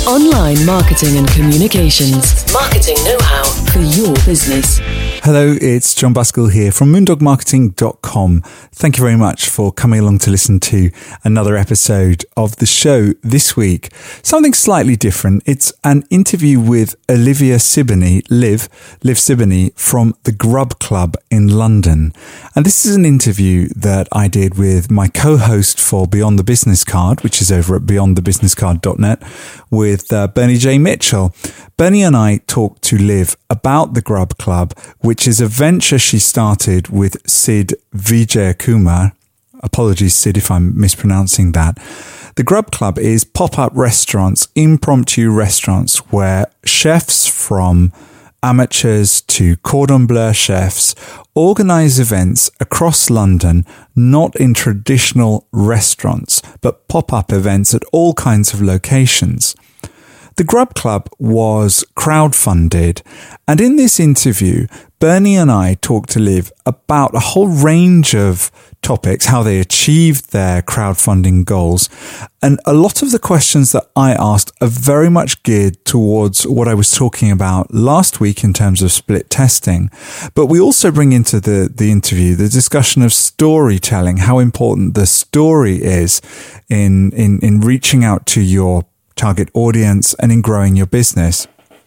Online marketing and communications. Marketing know-how for your business. Hello, it's John Buskell here from moondogmarketing.com. Thank you very much for coming along to listen to another episode of the show this week. Something slightly different. It's an interview with Olivia Siboney, Liv Siboney from the Grub Club in London. And this is an interview that I did with my co-host for Beyond the Business Card, which is over at beyondthebusinesscard.net, with Bernie J. Mitchell. Bernie and I talked to Liv about the Grub Club, which is a venture she started with Sid Vijayakumar. Apologies, Sid, if I'm mispronouncing that. The Grub Club is pop-up restaurants, impromptu restaurants where chefs from amateurs to cordon bleu chefs organise events across London, not in traditional restaurants, but pop-up events at all kinds of locations. The Grub Club was crowdfunded, and in this interview, Bernie and I talked to Liv about a whole range of topics, how they achieved their crowdfunding goals, and a lot of the questions that I asked are very much geared towards what I was talking about last week in terms of split testing. But we also bring into the interview the discussion of storytelling, how important the story is in reaching out to your target audience and in growing your business.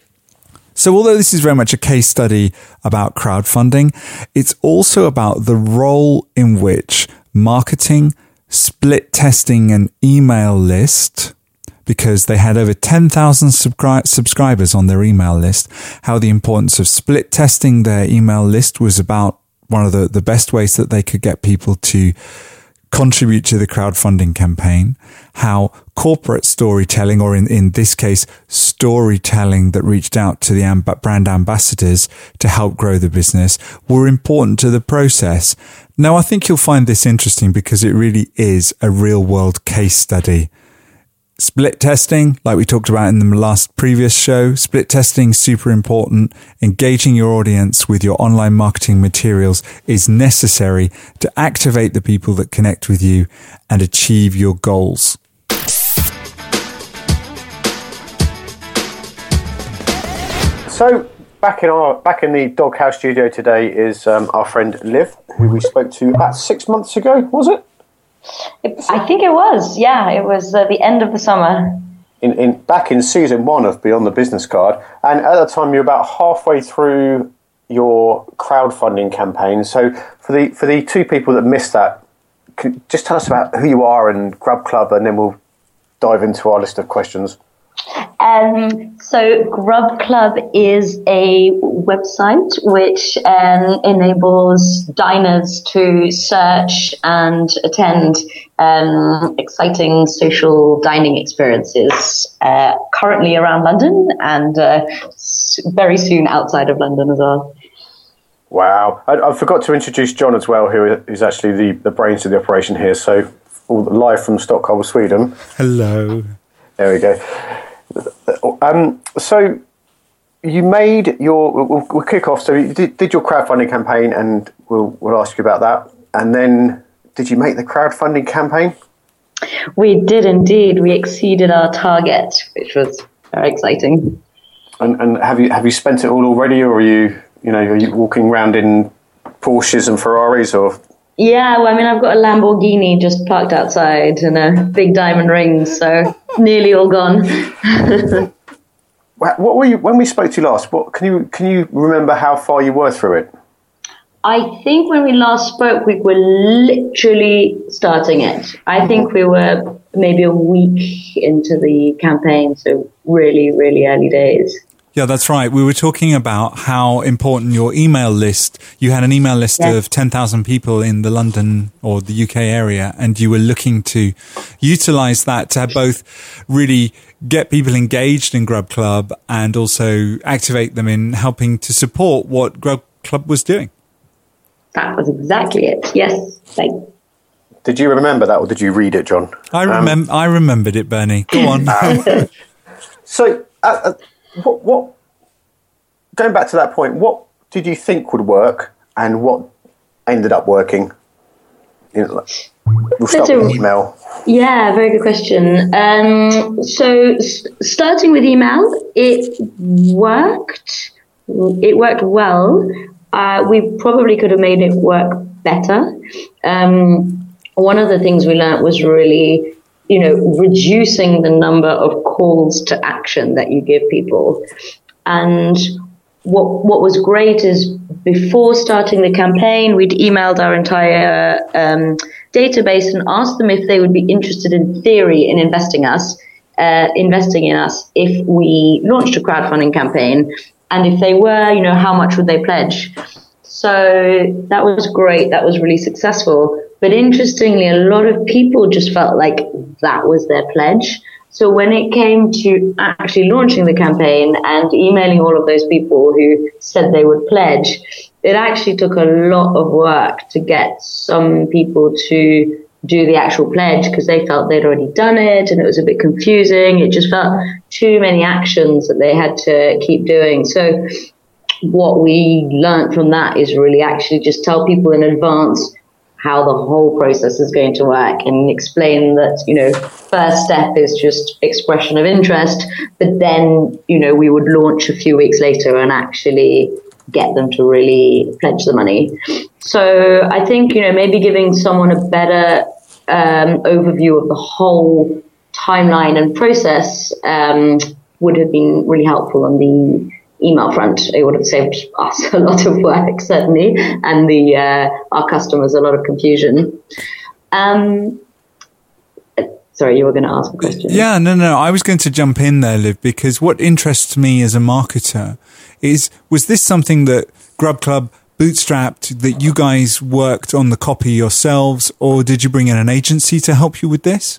So although this is very much a case study about crowdfunding, it's also about the role in which marketing, split testing an email list, because they had over 10,000 subscribers on their email list, how the importance of split testing their email list was about one of the best ways that they could get people to contribute to the crowdfunding campaign, how corporate storytelling, or in this case, storytelling that reached out to the brand ambassadors to help grow the business, were important to the process. Now, I think you'll find this interesting because it really is a real world case study. Split testing, like we talked about in the previous show, split testing, super important. Engaging your audience with your online marketing materials is necessary to activate the people that connect with you and achieve your goals. So back in the Doghouse studio today is our friend Liv, who we spoke to about 6 months ago, was it? I think it was, yeah. It was the end of the summer. Back in season 1 of Beyond the Business Card, and at the time you're about halfway through your crowdfunding campaign. So for the two people that missed that, just tell us about who you are and Grub Club, and then we'll dive into our list of questions. So Grub Club is a website which enables diners to search and attend exciting social dining experiences, currently around London and very soon outside of London as well. Wow. I forgot to introduce John as well, who is actually the brains of the operation here. So live from Stockholm, Sweden. Hello. There we go. So you made we'll kick off. So you did your crowdfunding campaign, and we'll ask you about that. And then did you make the crowdfunding campaign? We did indeed. We exceeded our target, which was very exciting. And have you spent it all already, or are you walking around in Porsches and Ferraris, or? Yeah, well, I mean, I've got a Lamborghini just parked outside and a big diamond ring, so nearly all gone. What were you when we spoke to you last? Can you remember how far you were through it? I think when we last spoke, we were literally starting it. I think we were maybe a week into the campaign, so really, really early days. Yeah, that's right. We were talking about how important your email list, you had an email list of 10,000 people in the London or the UK area, and you were looking to utilize that to both really get people engaged in Grub Club and also activate them in helping to support what Grub Club was doing. That was exactly it. Yes. Thanks. Did you remember that, or did you read it, John? I remembered it, Bernie. Go on. So, what? Going back to that point, what did you think would work, and what ended up working? We'll start with email. Yeah, very good question. So starting with email, it worked. It worked well. We probably could have made it work better. One of the things we learned was really, reducing the number of calls to action that you give people. And what was great is before starting the campaign, we'd emailed our entire database and asked them if they would be interested in theory in investing in us if we launched a crowdfunding campaign. And if they were, how much would they pledge? So that was great. That was really successful. But interestingly, a lot of people just felt like that was their pledge. So when it came to actually launching the campaign and emailing all of those people who said they would pledge, it actually took a lot of work to get some people to do the actual pledge because they felt they'd already done it and it was a bit confusing. It just felt too many actions that they had to keep doing. So what we learned from that is really actually just tell people in advance how the whole process is going to work and explain that, first step is just expression of interest, but then, we would launch a few weeks later and actually get them to really pledge the money. So I think, maybe giving someone a better overview of the whole timeline and process would have been really helpful on the email front. It would have saved us a lot of work, certainly, and our customers a lot of confusion. Sorry, you were going to ask a question. Yeah, no. I was going to jump in there, Liv, because what interests me as a marketer was this something that Grub Club bootstrapped, that you guys worked on the copy yourselves, or did you bring in an agency to help you with this?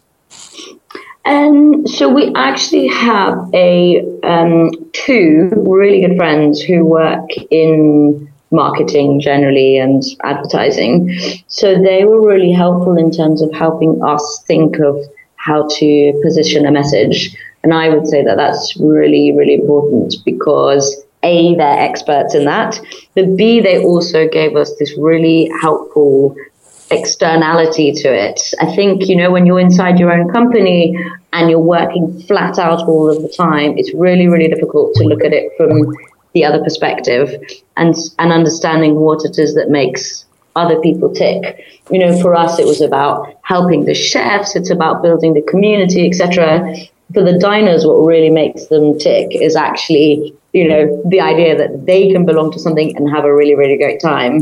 So we actually have two really good friends who work in marketing generally and advertising. So they were really helpful in terms of helping us think of how to position a message. And I would say that that's really, really important because A, they're experts in that, but B, they also gave us this really helpful externality to it. I think, when you're inside your own company and you're working flat out all of the time, it's really, really difficult to look at it from the other perspective and understanding what it is that makes other people tick. For us, it was about helping the chefs. It's about building the community, etc. For the diners, what really makes them tick is actually, the idea that they can belong to something and have a really, really great time.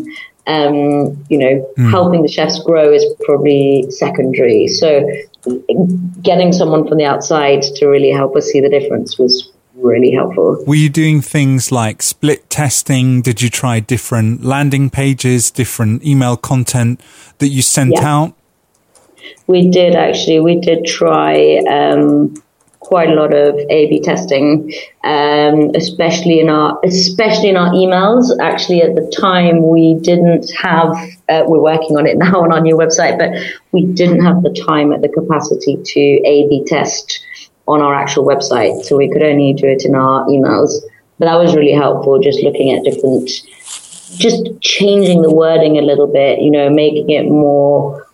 Helping the chefs grow is probably secondary. So getting someone from the outside to really help us see the difference was really helpful. Were you doing things like split testing? Did you try different landing pages, different email content that you sent out? We did actually. We did try quite a lot of A/B testing, especially in our emails. Actually, at the time, we didn't have. We're working on it now on our new website, but we didn't have the time at the capacity to A/B test on our actual website, so we could only do it in our emails. But that was really helpful, just looking at just changing the wording a little bit, making it more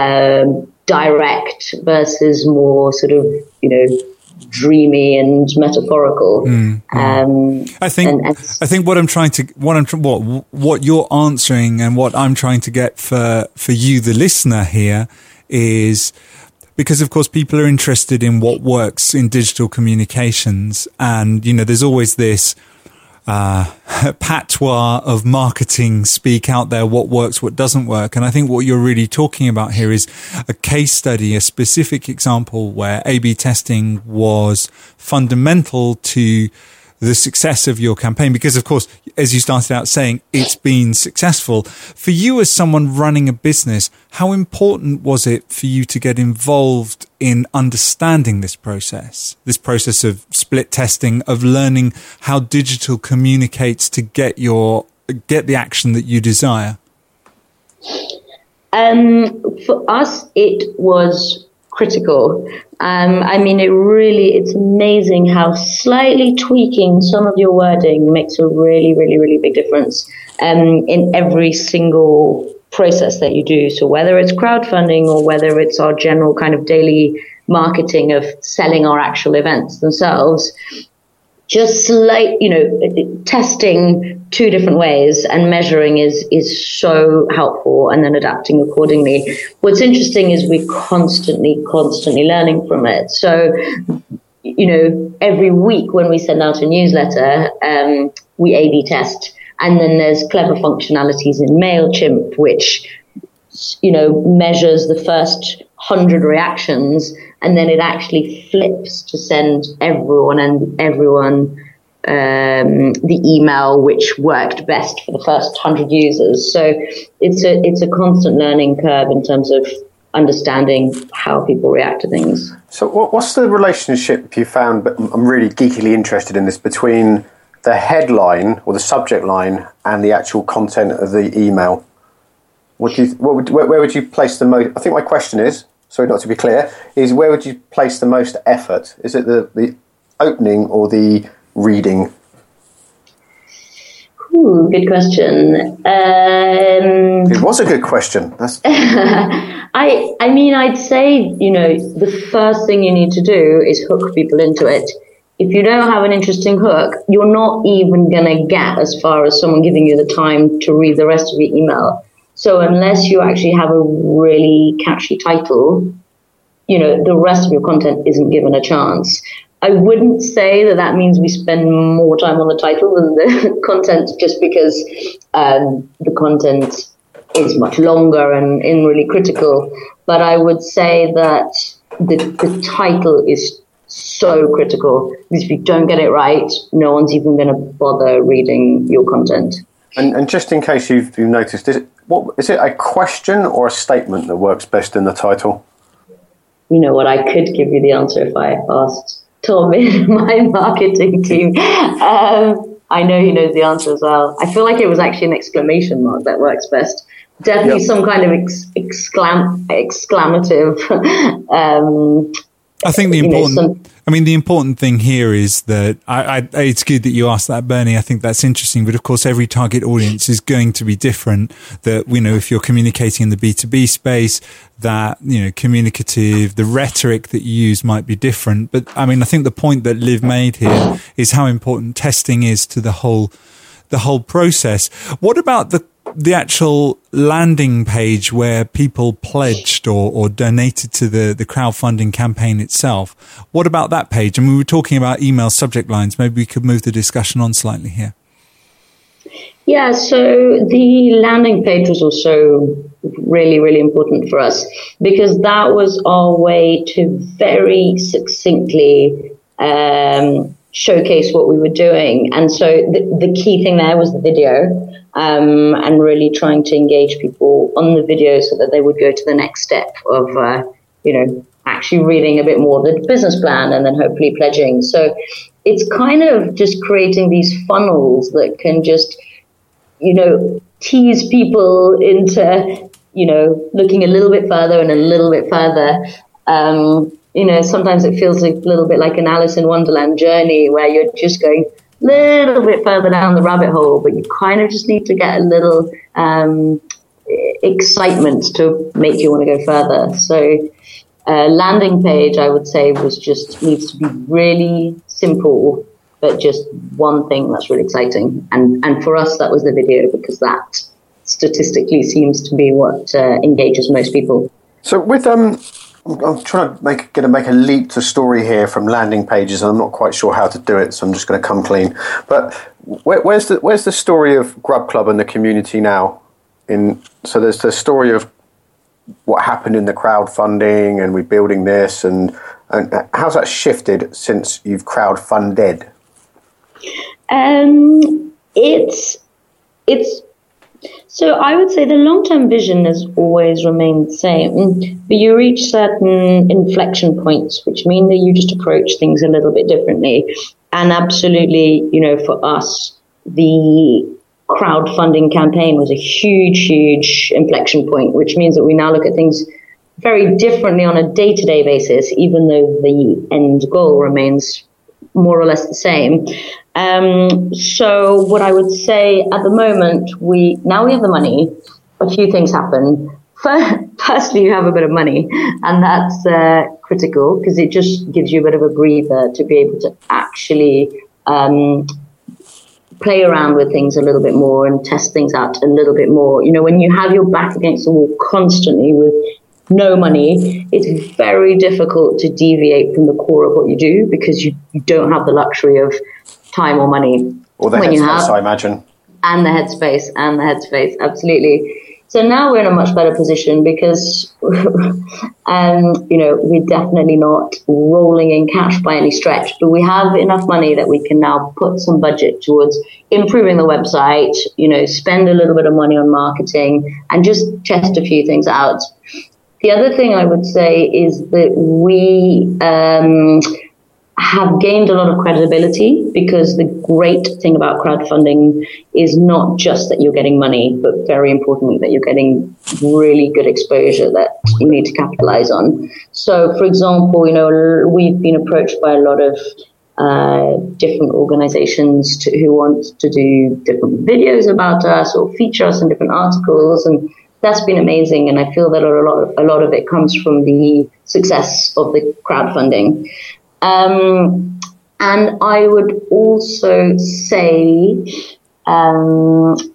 direct versus more sort of, dreamy and metaphorical. I think what you're answering and what I'm trying to get for you, the listener here, is because, of course, people are interested in what works in digital communications. And, there's always this patois of marketing speak out there, what works, what doesn't work. And I think what you're really talking about here is a case study, a specific example where A/B testing was fundamental to the success of your campaign, because of course, as you started out saying, it's been successful. For you as someone running a business, how important was it for you to get involved in understanding this process of split testing, of learning how digital communicates to get the action that you desire? For us, it was critical. It's amazing how slightly tweaking some of your wording makes a really, really, really big difference in every single process that you do. So whether it's crowdfunding or whether it's our general kind of daily marketing of selling our actual events themselves, just testing two different ways and measuring is so helpful, and then adapting accordingly. What's interesting is we're constantly learning from it. So, every week when we send out a newsletter, we A/B test, and then there's clever functionalities in MailChimp, which, measures the first 100 reactions, and then it actually flips to send everyone the email which worked best for the first 100 users. So it's a constant learning curve in terms of understanding how people react to things. So what's the relationship you found, but I'm really geekily interested in this, between the headline or the subject line and the actual content of the email? Where would you place the most? I think my question is, sorry not to be clear, is where would you place the most effort? Is it the opening or the reading? Ooh, good question. It was a good question. I'd say, the first thing you need to do is hook people into it. If you don't have an interesting hook, you're not even going to get as far as someone giving you the time to read the rest of your email. So unless you actually have a really catchy title, the rest of your content isn't given a chance. I wouldn't say that means we spend more time on the title than the content, just because the content is much longer and really critical. But I would say that the title is so critical, because if you don't get it right, no one's even going to bother reading your content. And just in case you've noticed, is it a question or a statement that works best in the title? You know what? I could give you the answer if I asked Tom in my marketing team. I know he knows the answer as well. I feel like it was actually an exclamation mark that works best. Definitely some kind of exclamative. I think the important thing here is that it's good that you asked that, Bernie. I think that's interesting. But of course, every target audience is going to be different. That, if you're communicating in the B2B space, that, communicative, the rhetoric that you use might be different. But I think the point that Liv made here is how important testing is to the whole process. What about the actual landing page where people pledged or donated to the crowdfunding campaign itself? What about that page? We were talking about email subject lines. Maybe we could move the discussion on slightly here. Yeah, so the landing page was also really, really important for us, because that was our way to very succinctly showcase what we were doing. And so the key thing there was the video. And really trying to engage people on the video so that they would go to the next step of, actually reading a bit more the business plan and then hopefully pledging. So it's kind of just creating these funnels that can just, tease people into, looking a little bit further and a little bit further. Sometimes it feels a little bit like an Alice in Wonderland journey where you're just going little bit further down the rabbit hole, but you kind of just need to get a little excitement to make you want to go further. So landing page, I would say, needs to be really simple, but just one thing that's really exciting. And for us, that was the video, because that statistically seems to be what engages most people. So with I'm trying to make a leap to story here from landing pages, and I'm not quite sure how to do it, so I'm just going to come clean. But where's the story of Grub Club and the community now? So there's the story of what happened in the crowdfunding, and we're building this, and how's that shifted since you've crowdfunded? So I would say the long-term vision has always remained the same, but you reach certain inflection points, which mean that you just approach things a little bit differently. And absolutely, for us, the crowdfunding campaign was a huge, huge inflection point, which means that we now look at things very differently on a day-to-day basis, even though the end goal remains more or less the same. So what I would say at the moment, we have the money, a few things happen. Firstly, you have a bit of money, and that's critical because it just gives you a bit of a breather to be able to actually play around with things a little bit more and test things out a little bit more. You know, when you have your back against the wall constantly with no money, it's very difficult to deviate from the core of what you do because you don't have the luxury of time or money. Or the headspace, I imagine. And the headspace, absolutely. So now we're in a much better position because, you know, we're definitely not rolling in cash by any stretch, but we have enough money that we can now put some budget towards improving the website, you know, spend a little bit of money on marketing and just test a few things out. The other thing I would say is that we have gained a lot of credibility because the great thing about crowdfunding is not just that you're getting money, but very importantly that you're getting really good exposure that you need to capitalize on. So, for example, you know, we've been approached by a lot of different organizations who want to do different videos about us or feature us in different articles, and that's been amazing. And I feel that a lot of it comes from the success of the crowdfunding. And I would also say, sorry,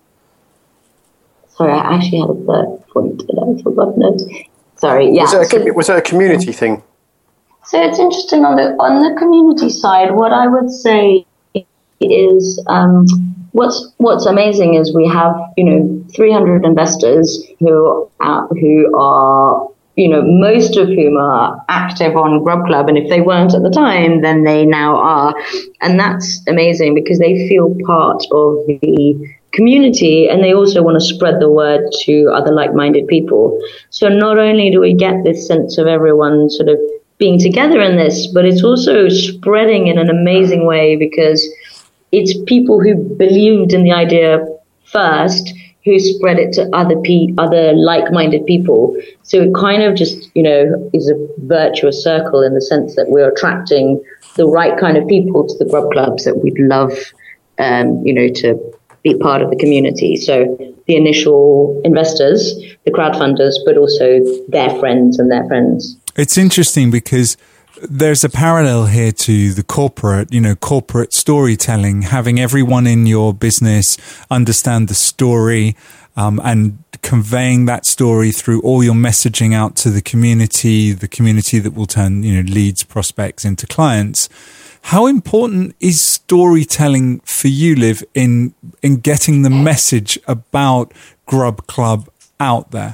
I actually had a third point that I forgot. Sorry, yeah. Was it a community thing? So it's interesting on the community side. What I would say is, what's amazing is we have 300 investors who are. Most of whom are active on Grub Club, and if they weren't at the time, then they now are. And that's amazing because they feel part of the community and they also want to spread the word to other like-minded people. So not only do we get this sense of everyone sort of being together in this, but it's also spreading in an amazing way because it's people who believed in the idea first who spread it to other like-minded people. So it kind of just, is a virtuous circle in the sense that we're attracting the right kind of people to the Grub Clubs that we'd love, to be part of the community. So the initial investors, the crowdfunders, but also their friends and their friends. It's interesting because there's a parallel here to the corporate storytelling, having everyone in your business understand the story, and conveying that story through all your messaging out to the community that will turn, leads, prospects into clients. How important is storytelling for you, Liv, in getting the message about Grub Club out there?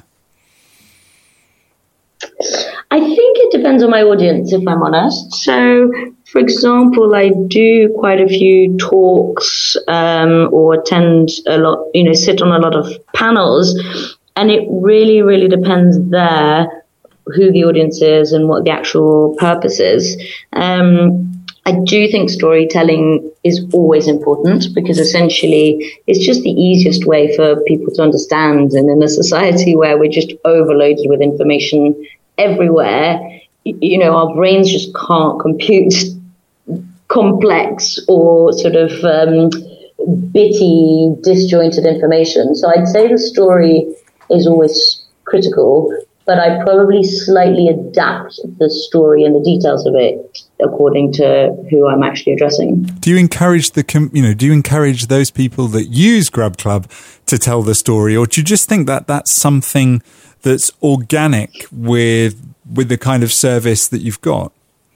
I think it depends on my audience, if I'm honest. So, for example, I do quite a few talks or attend a lot, sit on a lot of panels, and it really, really depends there who the audience is and what the actual purpose is. I do think storytelling is always important because essentially it's just the easiest way for people to understand. And in a society where we're just overloaded with information everywhere, our brains just can't compute complex or sort of bitty, disjointed information. So I'd say the story is always critical, but I probably slightly adapt the story and the details of it according to who I'm actually addressing. Do you encourage those people that use Grub Club to tell the story, or do you just think that that's something that's organic with the kind of service that you've got?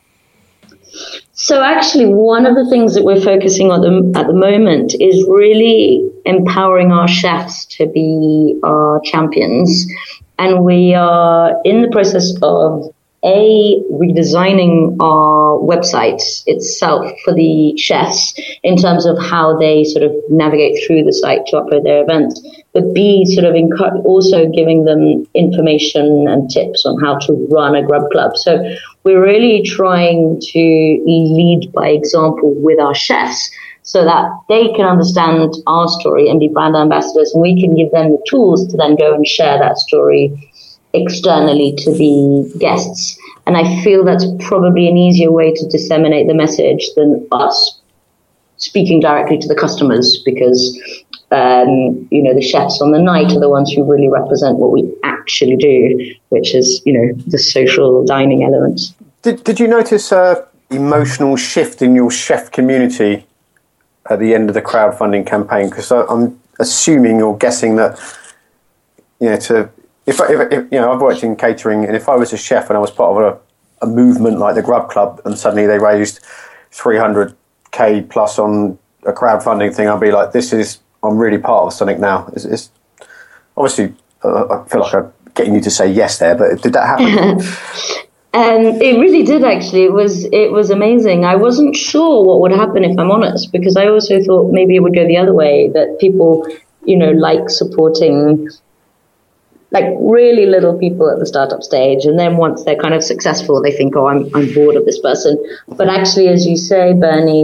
So actually, one of the things that we're focusing on at the moment is really empowering our chefs to be our champions. And we are in the process of redesigning our website itself for the chefs in terms of how they sort of navigate through the site to upload their events, but B, sort of also giving them information and tips on how to run a Grub Club. So we're really trying to lead by example with our chefs so that they can understand our story and be brand ambassadors, and we can give them the tools to then go and share that story externally to the guests. And I feel that's probably an easier way to disseminate the message than us speaking directly to the customers, because The chefs on the night are the ones who really represent what we actually do, which is, the social dining element. Did you notice a emotional shift in your chef community at the end of the crowdfunding campaign? Because I'm assuming or guessing that, if I've worked in catering, and if I was a chef and I was part of a movement like the Grub Club, and suddenly they raised 300k plus on a crowdfunding thing, I'd be like, I'm really part of something now. It's obviously, I feel like I'm getting you to say yes there, but did that happen? It really did, actually. It was amazing. I wasn't sure what would happen, if I'm honest, because I also thought maybe it would go the other way, that people, like supporting like really little people at the startup stage, and then once they're kind of successful, they think, I'm bored of this person. But actually, as you say, Bernie,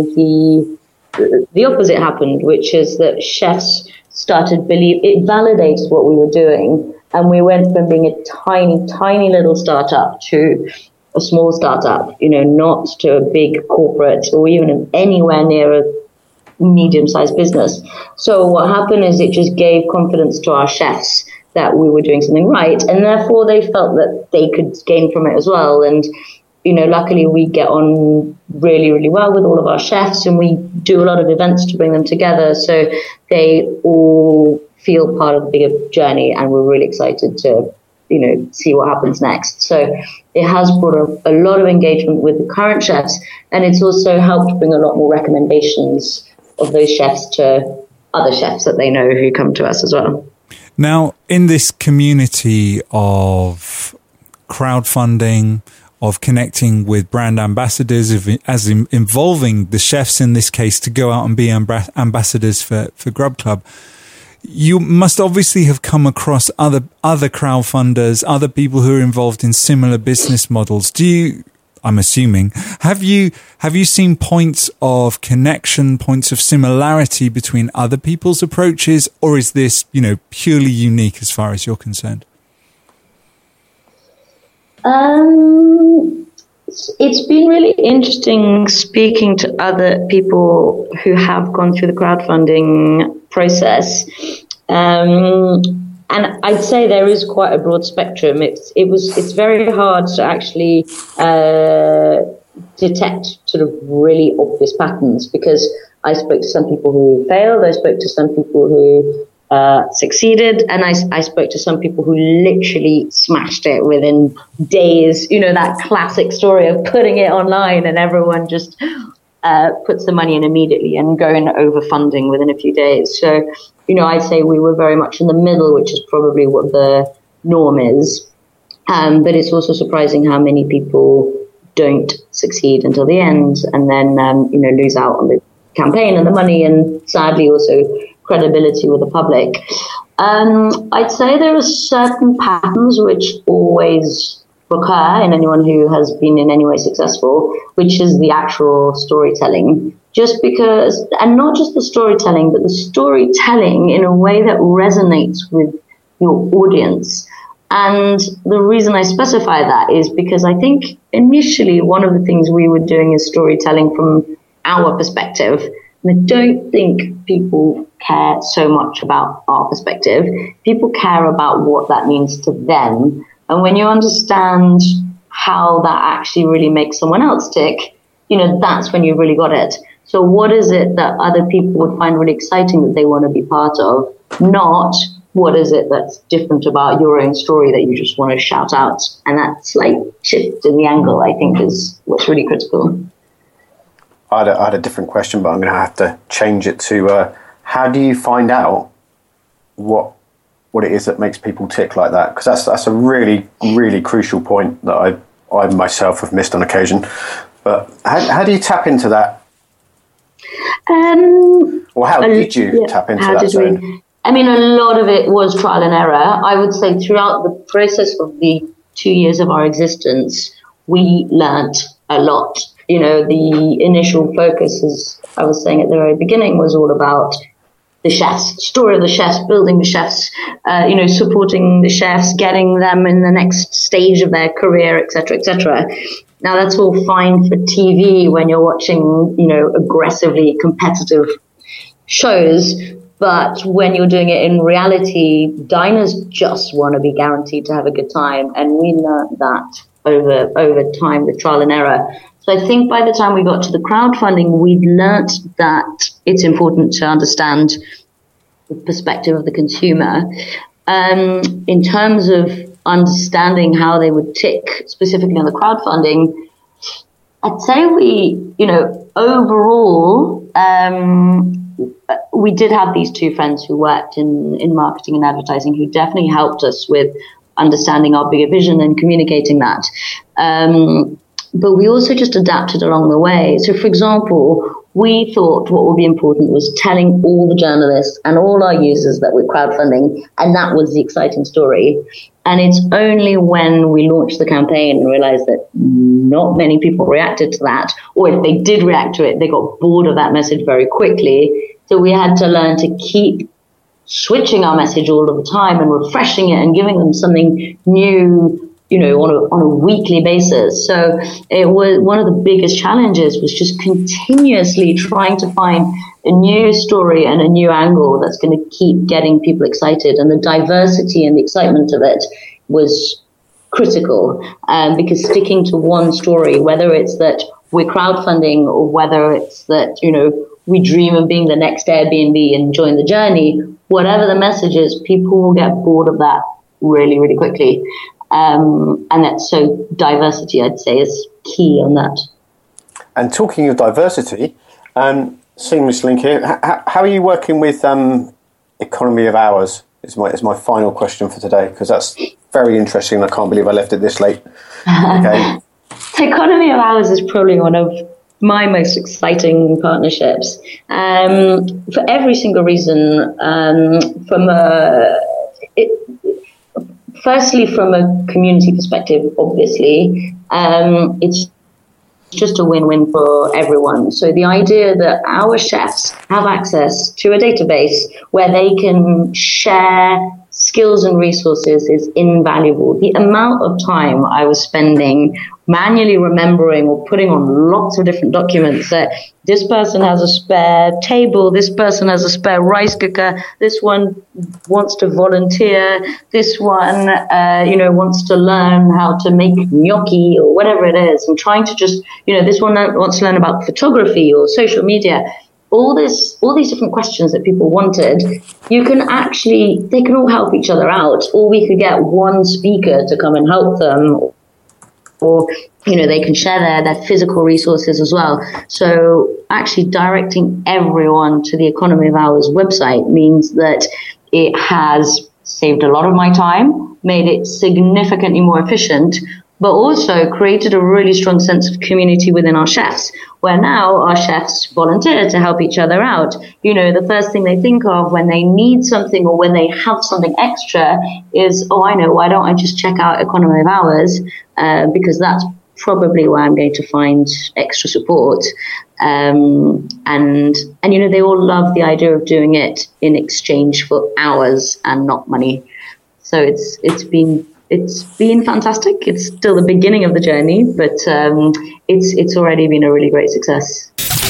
the opposite happened, which is that chefs started it validates what we were doing. And we went from being a tiny, tiny little startup to a small startup, not to a big corporate or even anywhere near a medium-sized business. So what happened is it just gave confidence to our chefs that we were doing something right. And therefore they felt that they could gain from it as well. And, luckily we get on really, really well with all of our chefs, and we do a lot of events to bring them together. So they all feel part of the bigger journey, and we're really excited to, see what happens next. So it has brought a lot of engagement with the current chefs, and it's also helped bring a lot more recommendations of those chefs to other chefs that they know who come to us as well. Now, in this community of crowdfunding, of connecting with brand ambassadors, involving the chefs in this case to go out and be ambassadors for Grub Club, you must obviously have come across other crowdfunders, other people who are involved in similar business models. I'm assuming, have you seen points of connection, points of similarity between other people's approaches, or is this, purely unique as far as you're concerned? It's been really interesting speaking to other people who have gone through the crowdfunding process. And I'd say there is quite a broad spectrum. It's very hard to actually detect sort of really obvious patterns, because I spoke to some people who failed, I spoke to some people who succeeded, and I spoke to some people who literally smashed it within days. That classic story of putting it online and everyone just puts the money in immediately and going over funding within a few days. So, I'd say we were very much in the middle, which is probably what the norm is. But it's also surprising how many people don't succeed until the end, and then, lose out on the campaign and the money, and sadly also credibility with the public. I'd say there are certain patterns which always recur in anyone who has been in any way successful, which is the actual storytelling. Just because, and not just the storytelling, but the storytelling in a way that resonates with your audience. And the reason I specify that is because I think initially one of the things we were doing is storytelling from our perspective. And I don't think people care so much about our perspective. People care about what that means to them. And when you understand how that actually really makes someone else tick, that's when you really got it. So what is it that other people would find really exciting that they want to be part of? Not what is it that's different about your own story that you just want to shout out. And that slight shift in the angle, I think, is what's really critical. I had a different question, but I'm going to have to change it to how do you find out what it is that makes people tick like that? Because that's a really, really crucial point that I myself have missed on occasion. But how do you tap into that? Or how did you tap into that zone? A lot of it was trial and error. I would say throughout the process of the 2 years of our existence, we learnt a lot. The initial focus, as I was saying at the very beginning, was all about the chefs, story of the chefs, building the chefs, supporting the chefs, getting them in the next stage of their career, etc., etc. Now, that's all fine for TV when you're watching, aggressively competitive shows. But when you're doing it in reality, diners just want to be guaranteed to have a good time. And we learned that over time with trial and error. So I think by the time we got to the crowdfunding, we'd learnt that it's important to understand the perspective of the consumer. In terms of understanding how they would tick specifically on the crowdfunding, I'd say overall, we did have these two friends who worked in marketing and advertising who definitely helped us with understanding our bigger vision and communicating that. But we also just adapted along the way. So, for example, we thought what would be important was telling all the journalists and all our users that we're crowdfunding, and that was the exciting story. And it's only when we launched the campaign and realized that not many people reacted to that, or if they did react to it, they got bored of that message very quickly. So we had to learn to keep switching our message all of the time and refreshing it and giving them something new, on a weekly basis. So it was one of the biggest challenges was just continuously trying to find a new story and a new angle that's going to keep getting people excited. And the diversity and the excitement of it was critical, because sticking to one story, whether it's that we're crowdfunding or whether it's that, we dream of being the next Airbnb and join the journey, whatever the message is, people will get bored of that really, really quickly. And that's so diversity, I'd say, is key on that. And talking of diversity, seamless link here. How are you working with economy of hours? Is my final question for today, because that's very interesting. I can't believe I left it this late. Okay. Economy of hours is probably one of my most exciting partnerships, for every single reason. Firstly, from a community perspective, obviously, it's just a win-win for everyone. So the idea that our chefs have access to a database where they can share skills and resources is invaluable. The amount of time I was spending manually remembering or putting on lots of different documents that this person has a spare table, this person has a spare rice cooker, this one wants to volunteer, this one, wants to learn how to make gnocchi or whatever it is, and trying to just, this one wants to learn about photography or social media. All these different questions that people wanted, they can all help each other out, or we could get one speaker to come and help them, or, they can share their physical resources as well. So actually directing everyone to the Economy of Hours website means that it has saved a lot of my time, made it significantly more efficient, but also created a really strong sense of community within our chefs, where now our chefs volunteer to help each other out. The first thing they think of when they need something or when they have something extra is, I know, why don't I just check out Economy of Hours? Because that's probably where I'm going to find extra support. And they all love the idea of doing it in exchange for hours and not money. So it's been fantastic. It's still the beginning of the journey, but it's already been a really great success.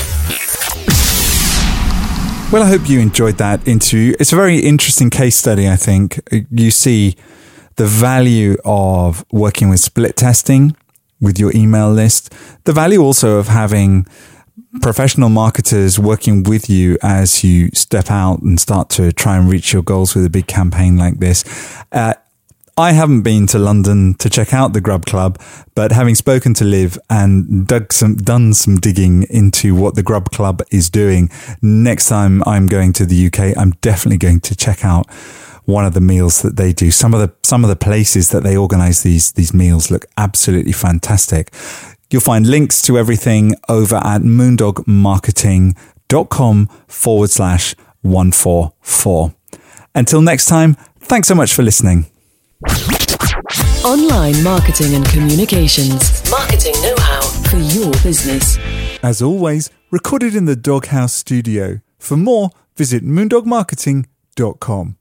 Well, I hope you enjoyed that interview. It's a very interesting case study, I think. You see the value of working with split testing with your email list, the value also of having professional marketers working with you as you step out and start to try and reach your goals with a big campaign like this. I haven't been to London to check out the Grub Club, but having spoken to Liv and done some digging into what the Grub Club is doing, next time I'm going to the UK, I'm definitely going to check out one of the meals that they do. Some of the places that they organize these meals look absolutely fantastic. You'll find links to everything over at moondogmarketing.com/144. Until next time, thanks so much for listening. Online marketing and communications. Marketing know-how for your business. As always, recorded in the Doghouse studio. For more, visit moondogmarketing.com.